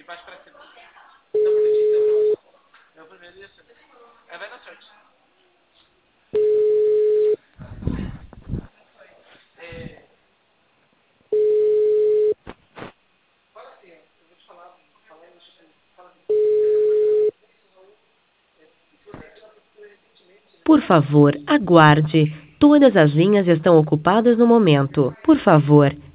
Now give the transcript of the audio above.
Por favor, aguarde. Todas as linhas estão ocupadas no momento. Por favor,